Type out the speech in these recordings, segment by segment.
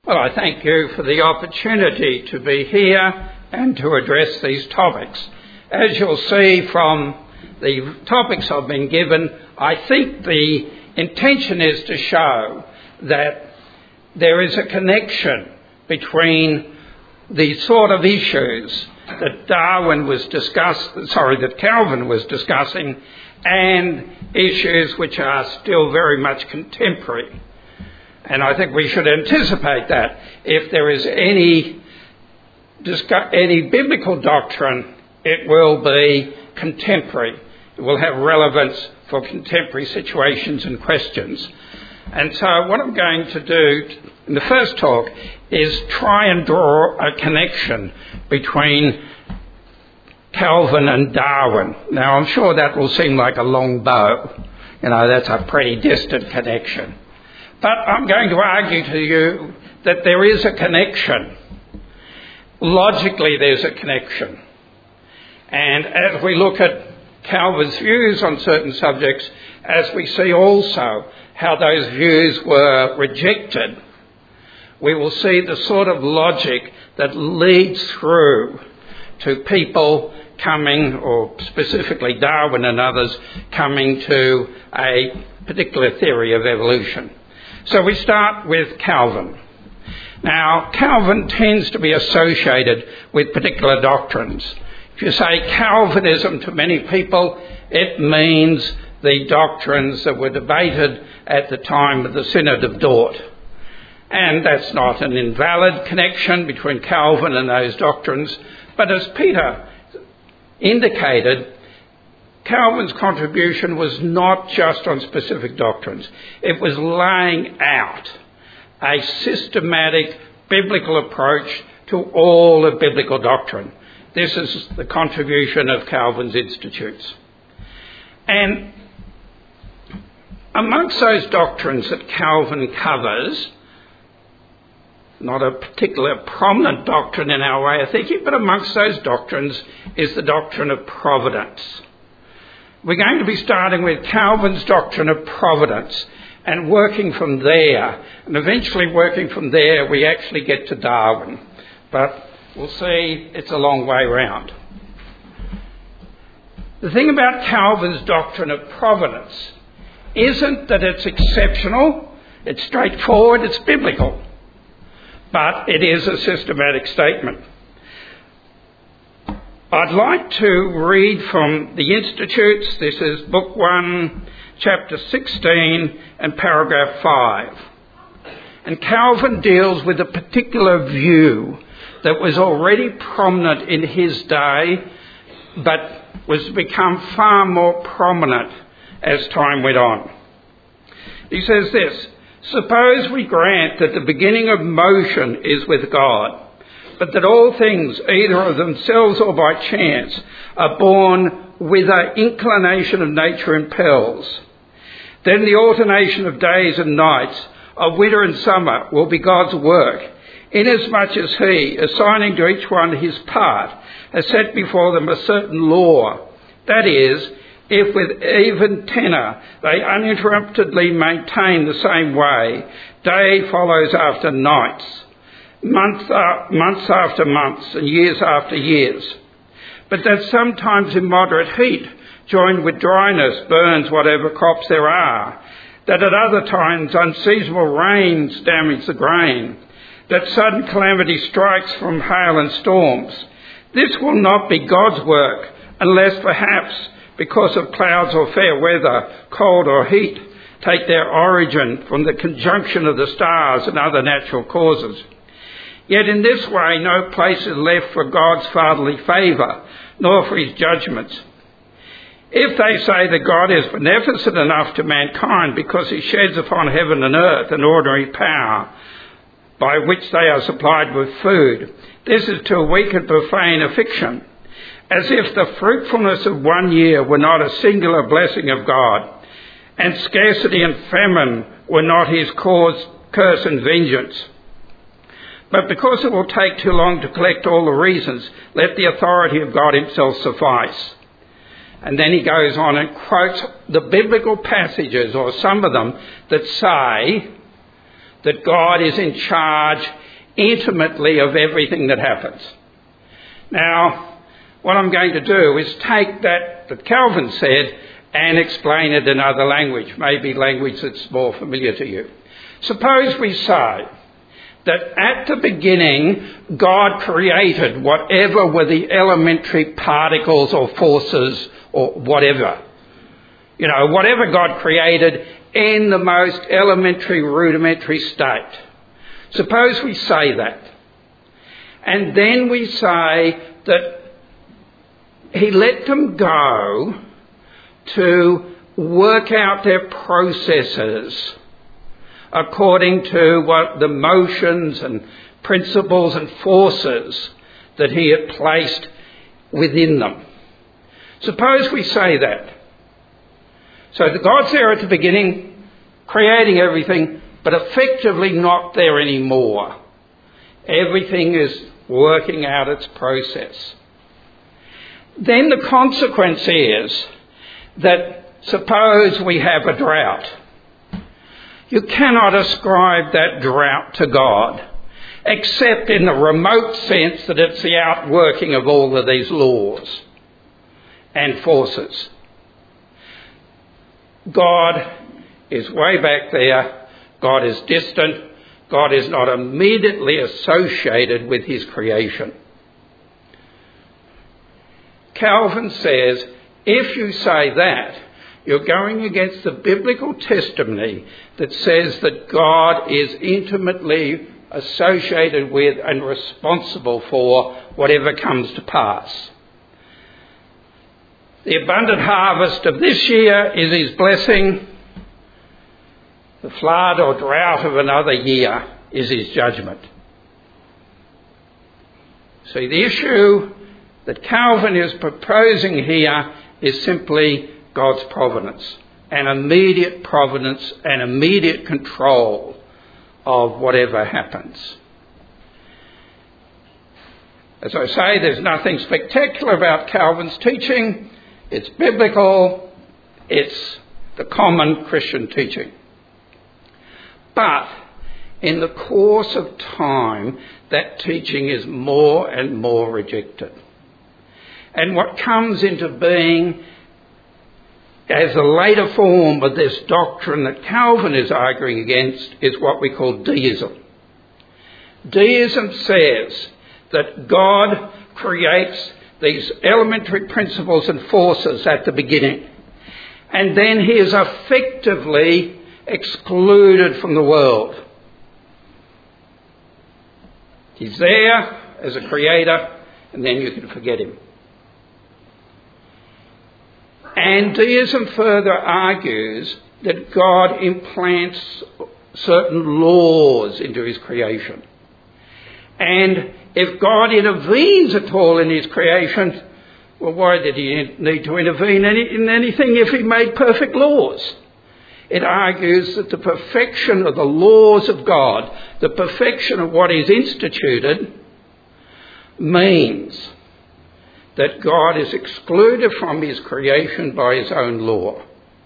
Well, I thank you for the opportunity to be here and to address these topics. As you'll see from the topics I've been given, I think the intention is to show that there is a connection between the sort of issues that Calvin was discussing and issues which are still very much contemporary. And I think we should anticipate that if there is any biblical doctrine, it will be contemporary. It will have relevance for contemporary situations and questions. And so what I'm going to do in the first talk is try and draw a connection between Calvin and Darwin. Now, I'm sure that will seem like a long bow. That's a pretty distant connection. But I'm going to argue to you that there is a connection. Logically, there's a connection. And as we look at Calvin's views on certain subjects, as we see also how those views were rejected, we will see the sort of logic that leads through to people coming, or specifically Darwin and others, coming to a particular theory of evolution. So we start with Calvin. Now, Calvin tends to be associated with particular doctrines. If you say Calvinism to many people, it means the doctrines that were debated at the time of the Synod of Dort. And that's not an invalid connection between Calvin and those doctrines, but as Peter indicated, Calvin's contribution was not just on specific doctrines. It was laying out a systematic biblical approach to all of biblical doctrine. This is the contribution of Calvin's Institutes. And amongst those doctrines that Calvin covers, not a particular prominent doctrine in our way of thinking, but amongst those doctrines is the doctrine of providence. We're going to be starting with Calvin's doctrine of providence and working from there. And eventually working from there, we actually get to Darwin. But we'll see it's a long way round. The thing about Calvin's doctrine of providence isn't that it's exceptional, it's straightforward, it's biblical. But it is a systematic statement. I'd like to read from the Institutes. This is Book 1, Chapter 16 and Paragraph 5. And Calvin deals with a particular view that was already prominent in his day, but was become far more prominent as time went on. He says this: "Suppose we grant that the beginning of motion is with God, but that all things, either of themselves or by chance, are born whither inclination of nature impels. Then the alternation of days and nights, of winter and summer, will be God's work, inasmuch as he, assigning to each one his part, has set before them a certain law. That is, if with even tenor they uninterruptedly maintain the same way, day follows after nights, months after months, and years after years. But that sometimes immoderate heat, joined with dryness, burns whatever crops there are. That at other times unseasonable rains damage the grain. That sudden calamity strikes from hail and storms. This will not be God's work, unless perhaps because of clouds or fair weather, cold or heat, take their origin from the conjunction of the stars and other natural causes. Yet in this way no place is left for God's fatherly favour, nor for his judgments. If they say that God is beneficent enough to mankind because he sheds upon heaven and earth an ordinary power by which they are supplied with food, this is to a weak and profane a fiction, as if the fruitfulness of one year were not a singular blessing of God, and scarcity and famine were not his curse and vengeance. But because it will take too long to collect all the reasons, let the authority of God himself suffice." And then he goes on and quotes the biblical passages, or some of them, that say that God is in charge intimately of everything that happens. Now, what I'm going to do is take that Calvin said and explain it in other language, maybe language that's more familiar to you. Suppose we say that at the beginning God created whatever were the elementary particles or forces or whatever. You know, whatever God created in the most elementary, rudimentary state. Suppose we say that. And then we say that he let them go to work out their processes according to what the motions and principles and forces that he had placed within them. Suppose we say that. So the God's there at the beginning, creating everything, but effectively not there anymore. Everything is working out its process. Then the consequence is that suppose we have a drought. You cannot ascribe that drought to God, except in the remote sense that it's the outworking of all of these laws and forces. God is way back there. God is distant. God is not immediately associated with his creation. Calvin says, if you say that, you're going against the biblical testimony that says that God is intimately associated with and responsible for whatever comes to pass. The abundant harvest of this year is his blessing. The flood or drought of another year is his judgment. See, the issue that Calvin is proposing here is simply God's providence, an immediate providence and immediate control of whatever happens. As I say, there's nothing spectacular about Calvin's teaching. It's biblical. It's the common Christian teaching. But in the course of time, that teaching is more and more rejected. And what comes into being as a later form of this doctrine that Calvin is arguing against is what we call deism. Deism says that God creates these elementary principles and forces at the beginning, and then he is effectively excluded from the world. He's there as a creator, and then you can forget him. And deism further argues that God implants certain laws into his creation. And if God intervenes at all in his creation, well, why did he need to intervene in anything if he made perfect laws? It argues that the perfection of the laws of God, the perfection of what is instituted, means that God is excluded from his creation by his own law.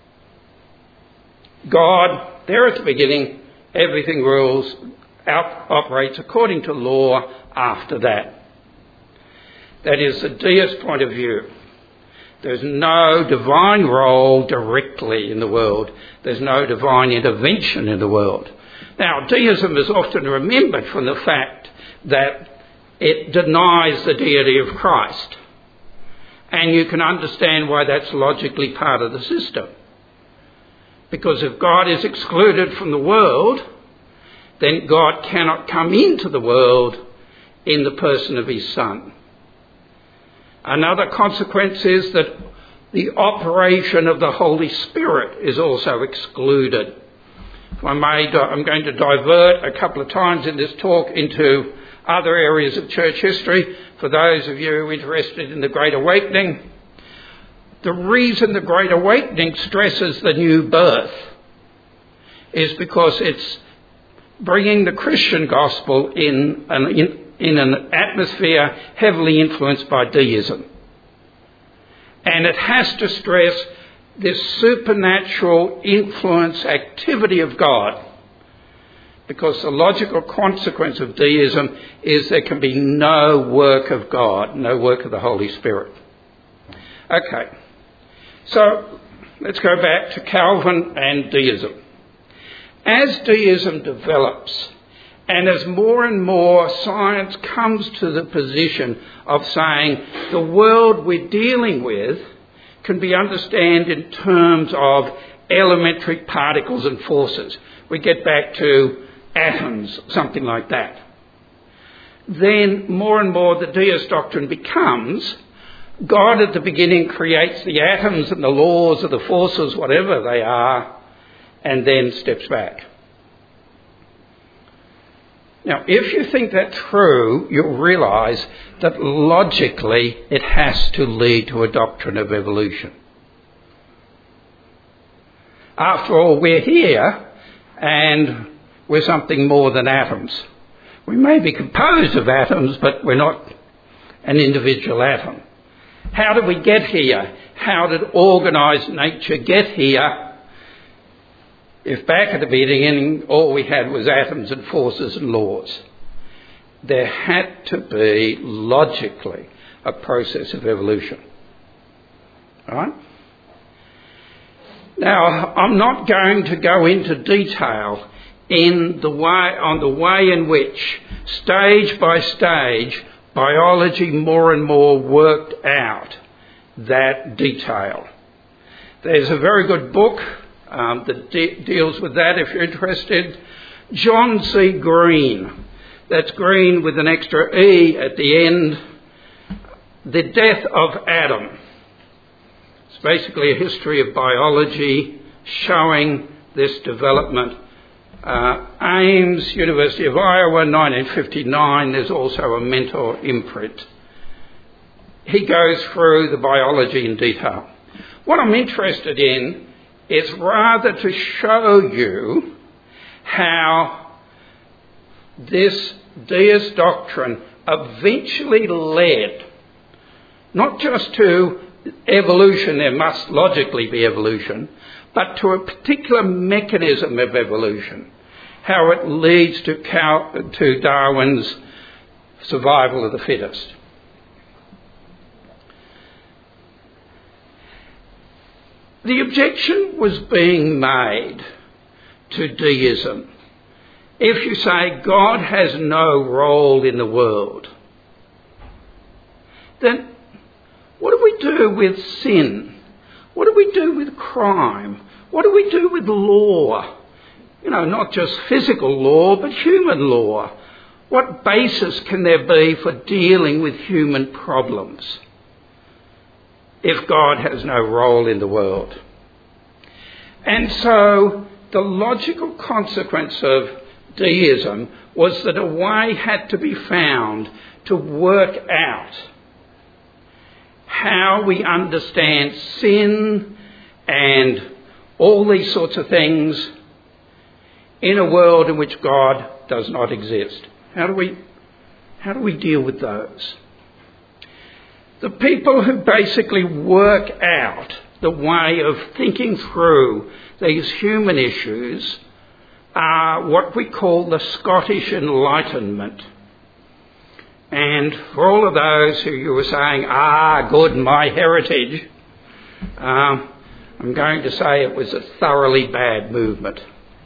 God, there at the beginning, everything rules, operates according to law after that. That is the deist point of view. There's no divine role directly in the world. There's no divine intervention in the world. Now, deism is often remembered from the fact that it denies the deity of Christ. And you can understand why that's logically part of the system. Because if God is excluded from the world, then God cannot come into the world in the person of his Son. Another consequence is that the operation of the Holy Spirit is also excluded. If I may, I'm going to divert a couple of times in this talk into other areas of church history. For those of you interested in the Great Awakening, the reason the Great Awakening stresses the new birth is because it's bringing the Christian gospel in an atmosphere heavily influenced by deism. And it has to stress this supernatural influence activity of God. because the logical consequence of deism is there can be no work of God, no work of the Holy Spirit. Okay, so let's go back to Calvin and deism. As deism develops, and as more and more science comes to the position of saying the world we're dealing with can be understood in terms of elementary particles and forces. We get back to atoms, something like that. Then more and more the deist doctrine becomes God at the beginning creates the atoms and the laws of the forces, whatever they are, and then steps back. Now, if you think that through, you'll realise that logically it has to lead to a doctrine of evolution. After all, we're here and we're something more than atoms. We may be composed of atoms, but we're not an individual atom. How did we get here? How did organised nature get here? If back at the beginning all we had was atoms and forces and laws, there had to be logically a process of evolution. All right? Now, I'm not going to go into detail on the way in which, stage by stage, biology more and more worked out that detail. There's a very good book that deals with that if you're interested. John C. Green, that's Green with an extra E at the end, The Death of Adam. It's basically a history of biology showing this development. Ames, University of Iowa, 1959, there's also a Mentor imprint. He goes through the biology in detail. What I'm interested in is rather to show you how this deist doctrine eventually led not just to evolution, there must logically be evolution, but to a particular mechanism of evolution, how it leads to Darwin's survival of the fittest. The objection was being made to deism. If you say God has no role in the world, then what do we do with sin? What do we do with crime? What do we do with law? You know, not just physical law, but human law. What basis can there be for dealing with human problems if God has no role in the world? And so the logical consequence of deism was that a way had to be found to work out how we understand sin and all these sorts of things in a world in which God does not exist. How do we deal with those? The people who basically work out the way of thinking through these human issues are what we call the Scottish Enlightenment. And for all of those who you were saying, good, my heritage, I'm going to say it was a thoroughly bad movement.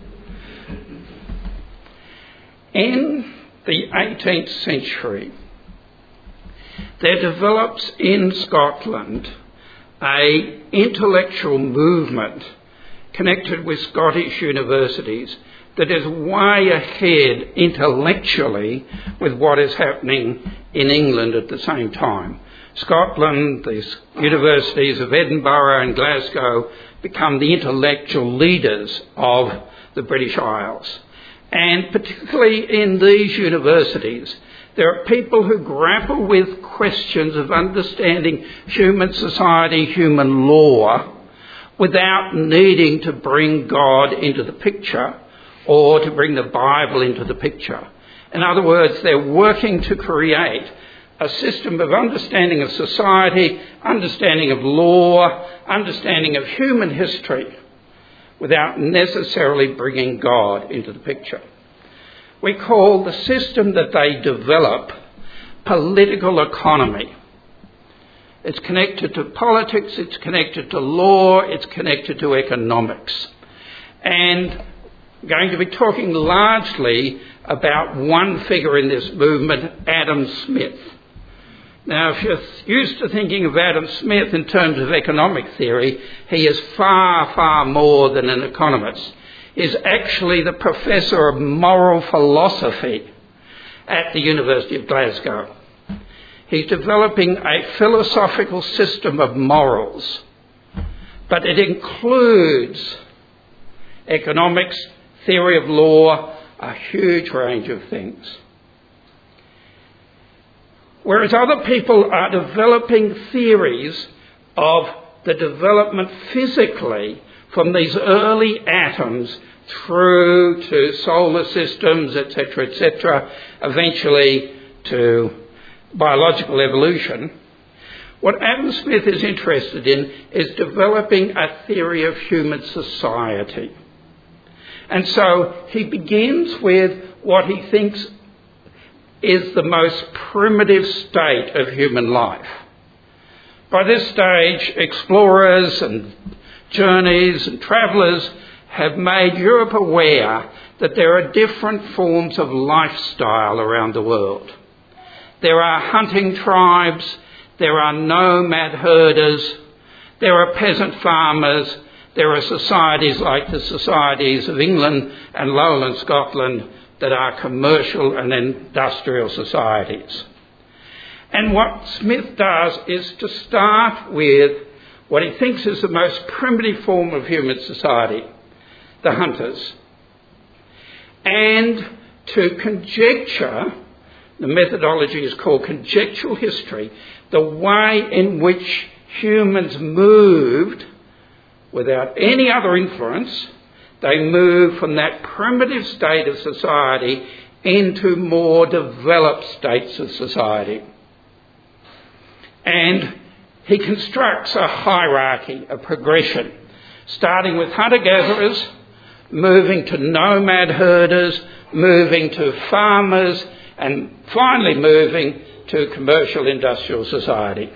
In the 18th century, there develops in Scotland an intellectual movement connected with Scottish universities that is way ahead intellectually with what is happening in England at the same time. Scotland, the universities of Edinburgh and Glasgow become the intellectual leaders of the British Isles. And particularly in these universities, there are people who grapple with questions of understanding human society, human law, without needing to bring God into the picture or to bring the Bible into the picture. In other words, they're working to create a system of understanding of society, understanding of law, understanding of human history, without necessarily bringing God into the picture. we call the system that they develop political economy. It's connected to politics, it's connected to law, it's connected to economics. And I'm going to be talking largely about one figure in this movement, Adam Smith. Now, if you're used to thinking of Adam Smith in terms of economic theory, he is far, far more than an economist. He's actually the professor of moral philosophy at the University of Glasgow. He's developing a philosophical system of morals, but it includes economics, theory of law, a huge range of things. Whereas other people are developing theories of the development physically from these early atoms through to solar systems, etc., eventually to biological evolution, what Adam Smith is interested in is developing a theory of human society. And so he begins with what he thinks is the most primitive state of human life. By this stage, explorers and journeys and travellers have made Europe aware that there are different forms of lifestyle around the world. There are hunting tribes, there are nomad herders, there are peasant farmers, there are societies like the societies of England and lowland Scotland that are commercial and industrial societies. And what Smith does is to start with what he thinks is the most primitive form of human society, the hunters, and to conjecture, the methodology is called conjectural history, the way in which humans moved without any other influence. They moved from that primitive state of society into more developed states of society. And he constructs a hierarchy, a progression, starting with hunter-gatherers, moving to nomad herders, moving to farmers, and finally moving to commercial industrial society.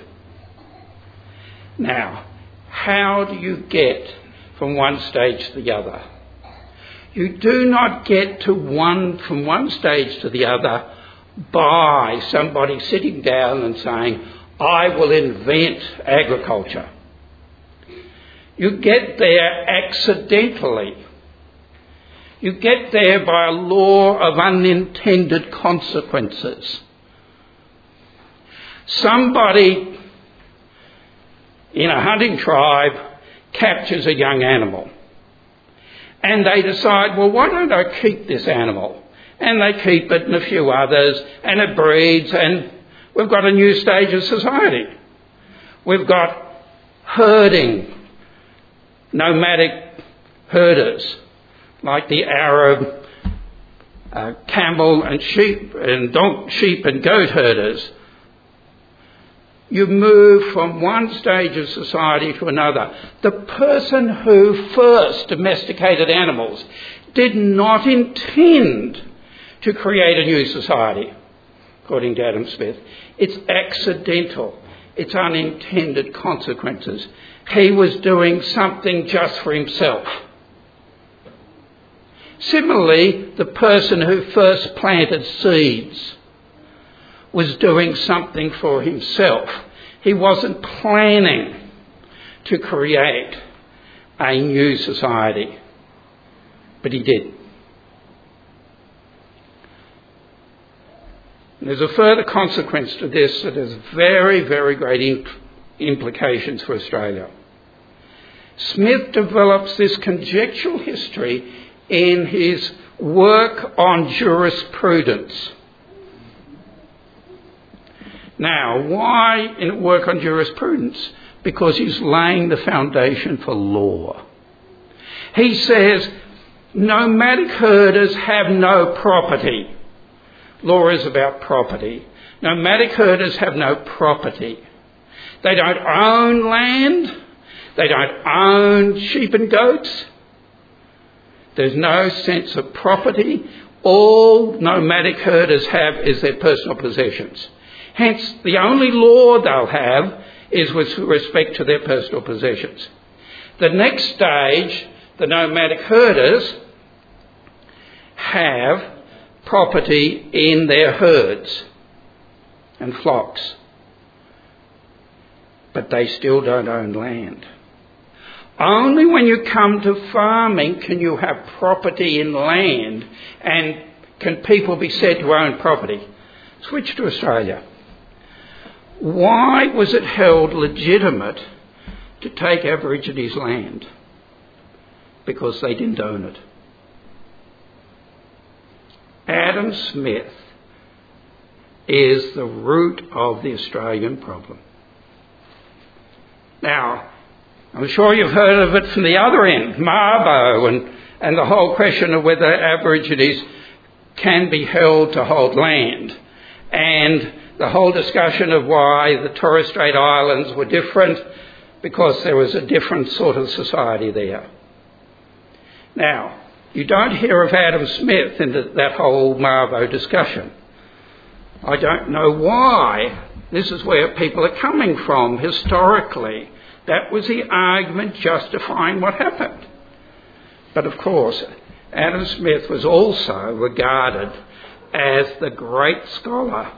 Now, how do you get from one stage to the other? You do not get from one stage to the other by somebody sitting down and saying, I will invent agriculture. You get there accidentally. You get there by a law of unintended consequences. Somebody in a hunting tribe captures a young animal. And they decide, well, why don't I keep this animal? And they keep it and a few others, and it breeds, and we've got a new stage of society. We've got herding, nomadic herders, like the Arab camel and sheep and goat herders. You move from one stage of society to another. The person who first domesticated animals did not intend to create a new society, according to Adam Smith. It's accidental. It's unintended consequences. He was doing something just for himself. Similarly, the person who first planted seeds was doing something for himself. He wasn't planning to create a new society, but he did. And there's a further consequence to this that has very, very great implications for Australia. Smith develops this conjectural history in his work on jurisprudence. Now, why in work on jurisprudence? Because he's laying the foundation for law. He says nomadic herders have no property. Law is about property. Nomadic herders have no property. They don't own land. They don't own sheep and goats. There's no sense of property. all nomadic herders have is their personal possessions. Hence, the only law they'll have is with respect to their personal possessions. The next stage, the nomadic herders have property in their herds and flocks, but they still don't own land. Only when you come to farming can you have property in land, and can people be said to own property. Switch to Australia. Why was it held legitimate to take Aborigines' land? Because they didn't own it. Adam Smith is the root of the Australian problem. Now, I'm sure you've heard of it from the other end, Mabo, and the whole question of whether Aborigines can be held to hold land, and the whole discussion of why the Torres Strait Islands were different, because there was a different sort of society there. Now, you don't hear of Adam Smith in that whole Mabo discussion. I don't know why. This is where people are coming from historically. That was the argument justifying what happened. But of course, Adam Smith was also regarded as the great scholar.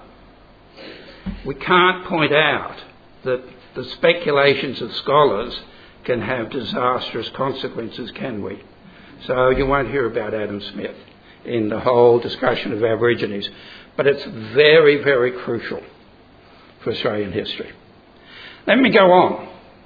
We can't point out that the speculations of scholars can have disastrous consequences, can we? So you won't hear about Adam Smith in the whole discussion of Aborigines. But it's very, very crucial for Australian history. Let me go on.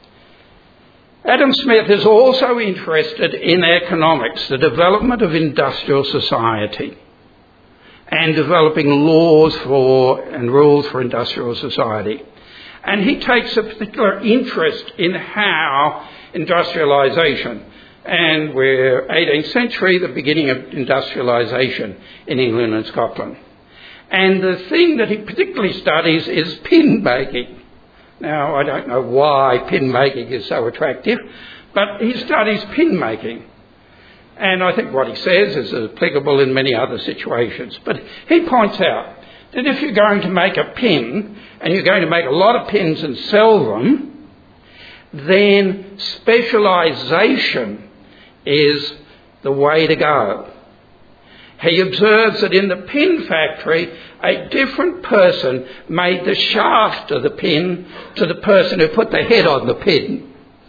Adam Smith is also interested in economics, the development of industrial society, and developing laws for and rules for industrial society. And he takes a particular interest in how industrialisation, and we're 18th century, the beginning of industrialisation in England and Scotland. And the thing that he particularly studies is pin making. Now, I don't know why pin making is so attractive, but he studies pin making. And I think what he says is applicable in many other situations. But he points out that if you're going to make a pin, and you're going to make a lot of pins and sell them, then specialisation is the way to go. He observes that in the pin factory, a different person made the shaft of the pin to the person who put the head on the pin.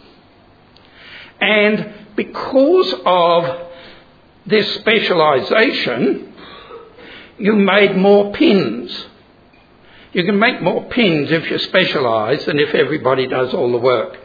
And because of this specialisation, you made more pins. You can make more pins if you specialise than if everybody does all the work.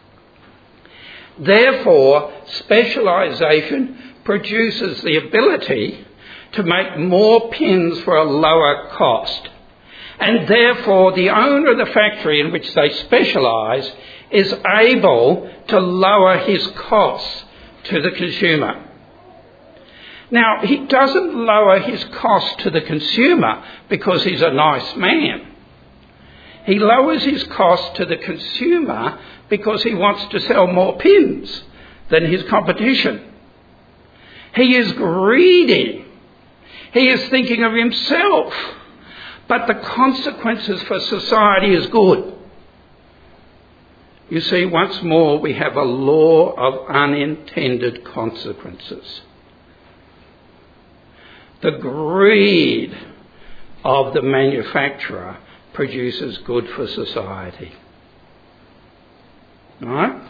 Therefore, specialisation produces the ability to make more pins for a lower cost. And therefore, the owner of the factory in which they specialise is able to lower his costs to the consumer. Now, he doesn't lower his cost to the consumer because he's a nice man. He lowers his cost to the consumer because he wants to sell more pins than his competition. He is greedy. He is thinking of himself. But the consequences for society is good. You see, once more, we have a law of unintended consequences. The greed of the manufacturer produces good for society. Right?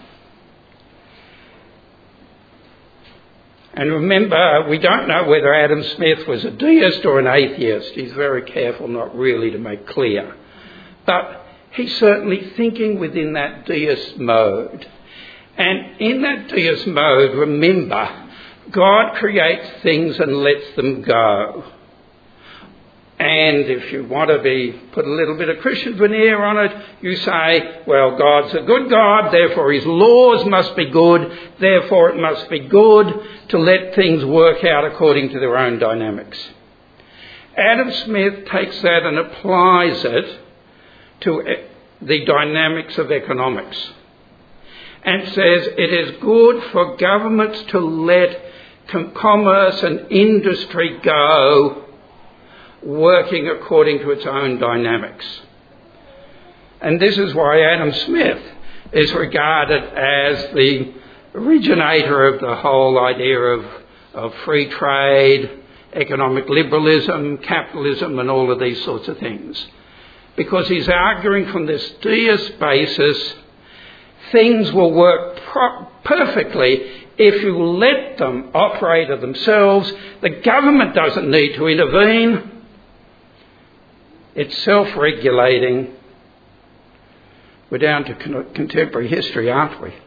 And remember, we don't know whether Adam Smith was a deist or an atheist. He's very careful not really to make clear. But he's certainly thinking within that deist mode. And in that deist mode, remember, God creates things and lets them go. And if you want to put a little bit of Christian veneer on it, you say, well, God's a good God, therefore his laws must be good, therefore it must be good to let things work out according to their own dynamics. Adam Smith takes that and applies it to the dynamics of economics and says it is good for governments to let commerce and industry go, working according to its own dynamics. And this is why Adam Smith is regarded as the originator of the whole idea of free trade, economic liberalism, capitalism and all of these sorts of things. Because he's arguing from this deist basis, things will work perfectly if you let them operate of themselves. The government doesn't need to intervene. It's self-regulating. We're down to contemporary history, aren't we?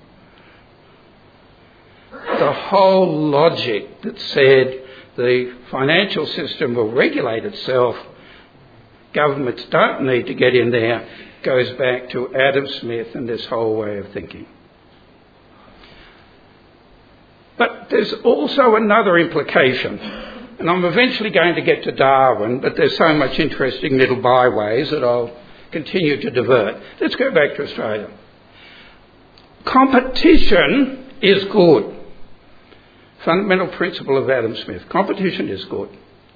The whole logic that said the financial system will regulate itself, governments don't need to get in there, goes back to Adam Smith and this whole way of thinking. But there's also another implication, and I'm eventually going to get to Darwin, but there's so much interesting little byways that I'll continue to divert. Let's go back to Australia. Competition is good. Fundamental principle of Adam Smith. Competition is good.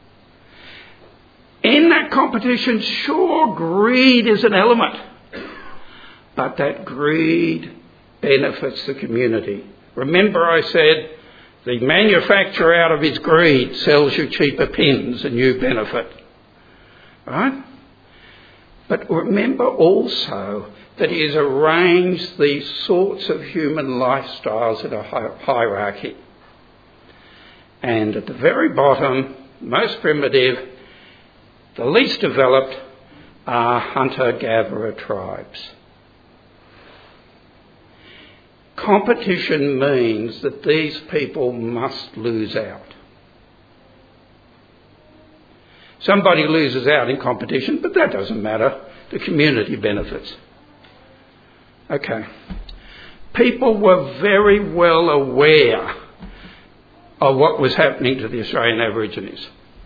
In that competition, sure, greed is an element, but that greed benefits the community. Remember I said the manufacturer out of his greed sells you cheaper pins and you benefit. Right? But remember also that he has arranged these sorts of human lifestyles in a hierarchy. And at the very bottom, most primitive, the least developed, are hunter-gatherer tribes. Competition means that these people must lose out. Somebody loses out in competition, but that doesn't matter. The community benefits. Okay. People were very well aware of what was happening to the Australian Aborigines.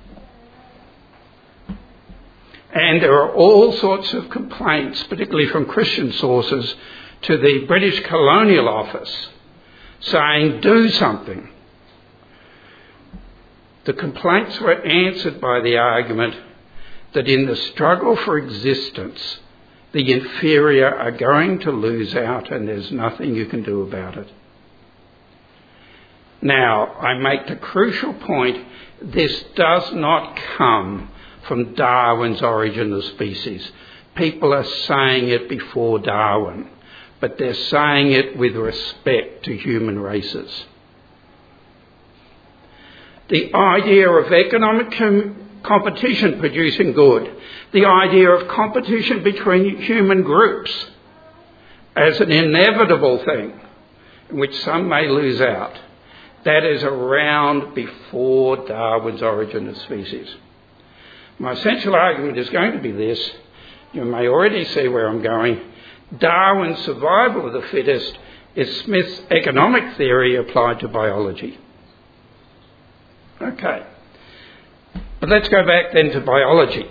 And there are all sorts of complaints, particularly from Christian sources, to the British Colonial Office saying, do something. The complaints were answered by the argument that in the struggle for existence, the inferior are going to lose out and there's nothing you can do about it. Now, I make the crucial point, this does not come from Darwin's Origin of Species. People are saying it before Darwin, but they're saying it with respect to human races. The idea of economic competition producing good, the idea of competition between human groups as an inevitable thing in which some may lose out, that is around before Darwin's Origin of Species. My essential argument is going to be this. You may already see where I'm going. Darwin's survival of the fittest is Smith's economic theory applied to biology. Okay. But let's go back then to biology.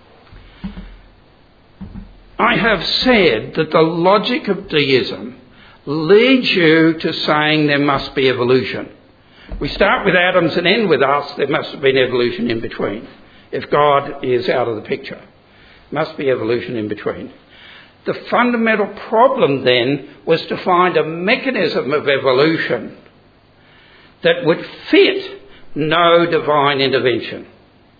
I have said that the logic of deism leads you to saying there must be evolution. We start with atoms and end with us. There must have been evolution in between. If God is out of the picture, must be evolution in between. The fundamental problem then was to find a mechanism of evolution that would fit no divine intervention.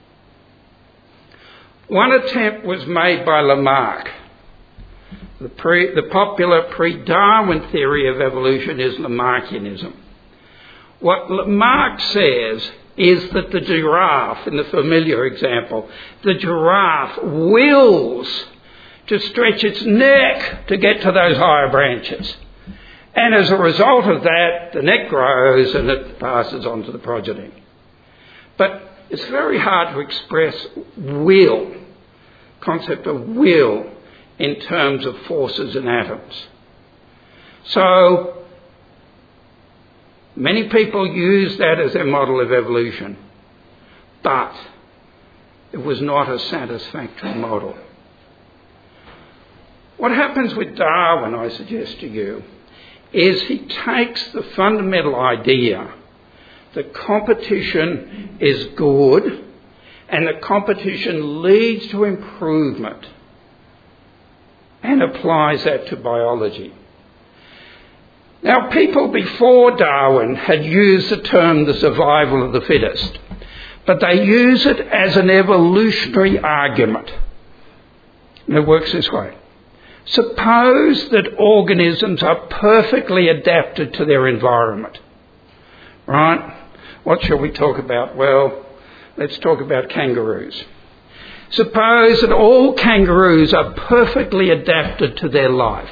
One attempt was made by Lamarck. The popular pre-Darwin theory of evolution is Lamarckianism. What Lamarck says is that the giraffe, in the familiar example, the giraffe wills to stretch its neck to get to those higher branches. And as a result of that, the neck grows and it passes on to the progeny. But it's very hard to express will, concept of will, in terms of forces in atoms. So many people use that as their model of evolution, but it was not a satisfactory model. What happens with Darwin, I suggest to you, is he takes the fundamental idea that competition is good and that competition leads to improvement, and applies that to biology. Now, people before Darwin had used the term the survival of the fittest, but they use it as an evolutionary argument. And it works this way. Suppose that organisms are perfectly adapted to their environment. Right? What shall we talk about? Well, let's talk about kangaroos. Suppose that all kangaroos are perfectly adapted to their life.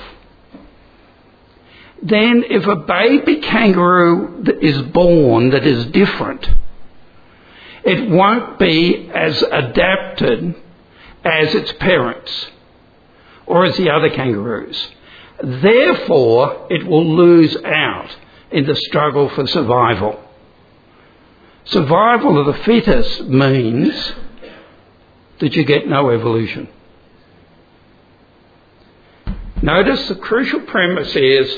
Then if a baby kangaroo that is born that is different, it won't be as adapted as its parents or as the other kangaroos. Therefore, it will lose out in the struggle for survival. Survival of the fittest means that you get no evolution. Notice the crucial premise is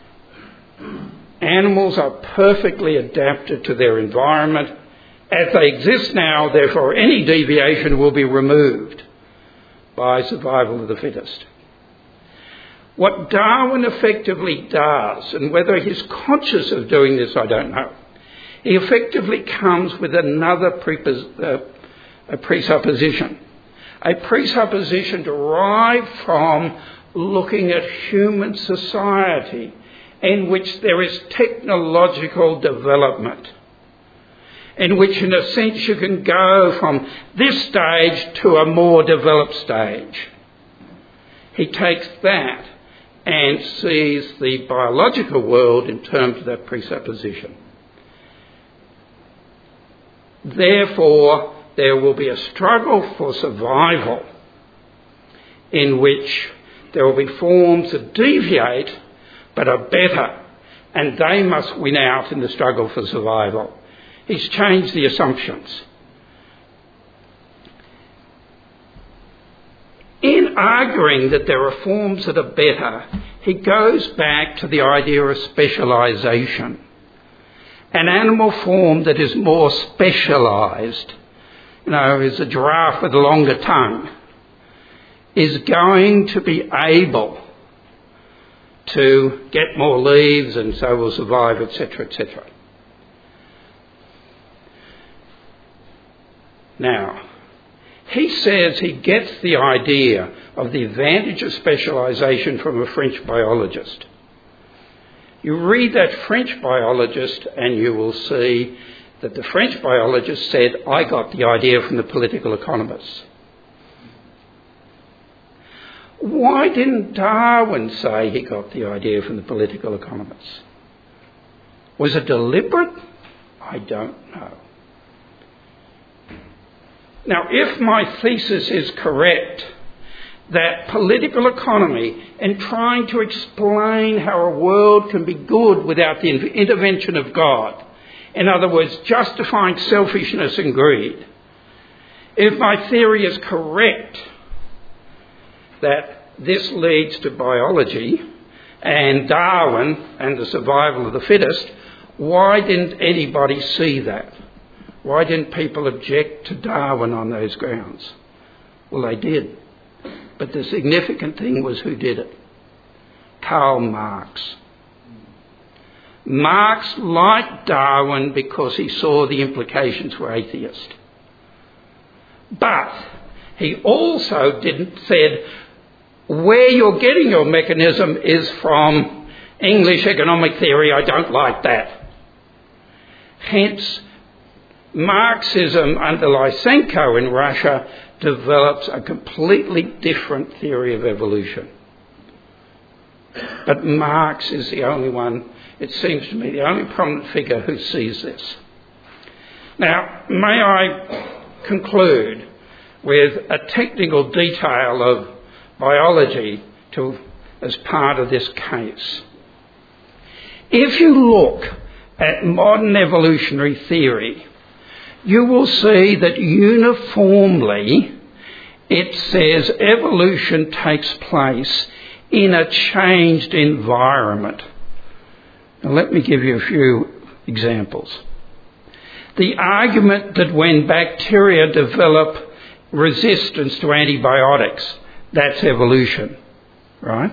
animals are perfectly adapted to their environment. As they exist now, therefore, any deviation will be removed by survival of the fittest. What Darwin effectively does, and whether he's conscious of doing this, I don't know, he effectively comes with another presupposition. A presupposition derived from looking at human society in which there is technological development, in which in a sense you can go from this stage to a more developed stage. He takes that and sees the biological world in terms of that presupposition. Therefore, there will be a struggle for survival in which there will be forms that deviate but are better, and they must win out in the struggle for survival. He's changed the assumptions. In arguing that there are forms that are better, he goes back to the idea of specialisation. An animal form that is more specialised, is a giraffe with a longer tongue, is going to be able to get more leaves and so will survive, etc., etc. Now, he says he gets the idea of the advantage of specialisation from a French biologist. You read that French biologist and you will see that the French biologist said, I got the idea from the political economists. Why didn't Darwin say he got the idea from the political economists? Was it deliberate? I don't know. Now, if my thesis is correct, that political economy, in trying to explain how a world can be good without the intervention of God, in other words, justifying selfishness and greed, if my theory is correct, that this leads to biology and Darwin and the survival of the fittest, why didn't anybody see that? Why didn't people object to Darwin on those grounds? Well, they did. But the significant thing was who did it. Karl Marx. Marx liked Darwin because he saw the implications for atheists. But he also said, where you're getting your mechanism is from English economic theory, I don't like that. Hence, Marxism under Lysenko in Russia develops a completely different theory of evolution. But Marx is the only one, it seems to me, the only prominent figure who sees this. Now, may I conclude with a technical detail of biology as part of this case. If you look at modern evolutionary theory, you will see that uniformly it says evolution takes place in a changed environment. Now let me give you a few examples. The argument that when bacteria develop resistance to antibiotics, that's evolution, right?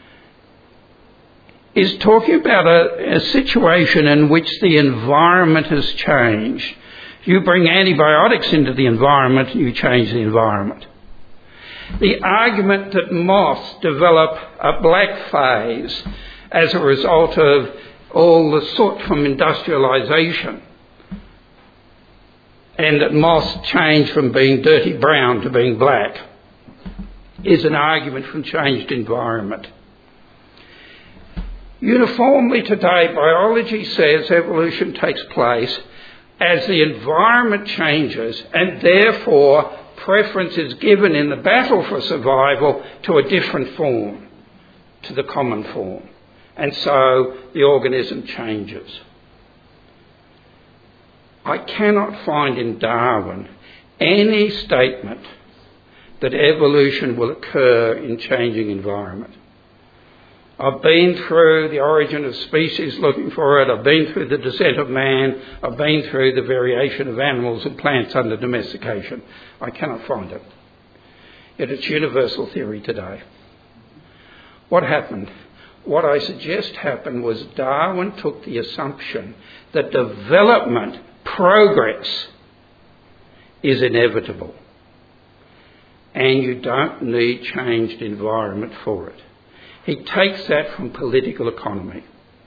Is talking about a situation in which the environment has changed. You bring antibiotics into the environment and you change the environment. The argument that moths develop a black phase as a result of all the soot from industrialisation, and that moths change from being dirty brown to being black, is an argument from changed environment. Uniformly today, biology says evolution takes place as the environment changes, and therefore preference is given in the battle for survival to a different form, to the common form. And so the organism changes. I cannot find in Darwin any statement that evolution will occur in changing environment. I've been through the origin of species looking for it. I've been through the descent of man. I've been through the variation of animals and plants under domestication. I cannot find it. Yet it's universal theory today. What happened? What I suggest happened was Darwin took the assumption that development, progress, is inevitable. And you don't need changed environment for it. He takes that from political economy.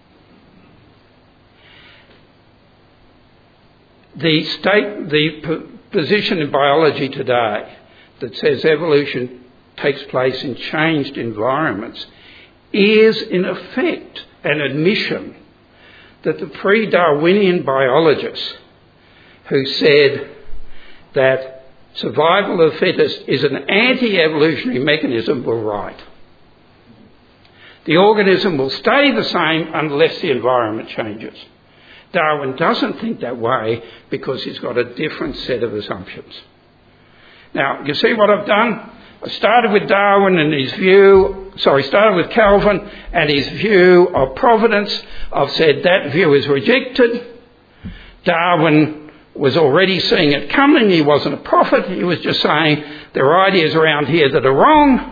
The position in biology today that says evolution takes place in changed environments is in effect an admission that the pre-Darwinian biologists who said that survival of the fittest is an anti-evolutionary mechanism were right. The organism will stay the same unless the environment changes. Darwin doesn't think that way because he's got a different set of assumptions. Now, you see what I've done? I started with Darwin and his view, started with Calvin and his view of providence. I've said that view is rejected. Darwin was already seeing it coming. He wasn't a prophet. He was just saying there are ideas around here that are wrong.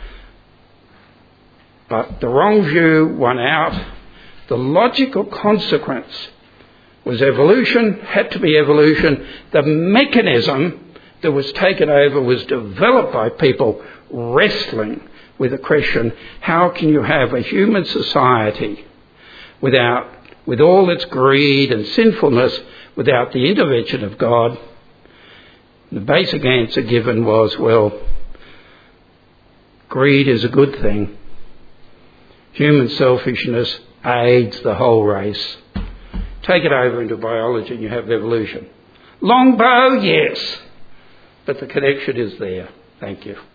But the wrong view won out. The logical consequence was evolution, had to be evolution. The mechanism that was taken over was developed by people wrestling with the question, how can you have a human society with all its greed and sinfulness without the intervention of God? The basic answer given was, well, greed is a good thing. Human selfishness aids the whole race. Take it over into biology and you have evolution. Longbow, yes, but the connection is there. Thank you.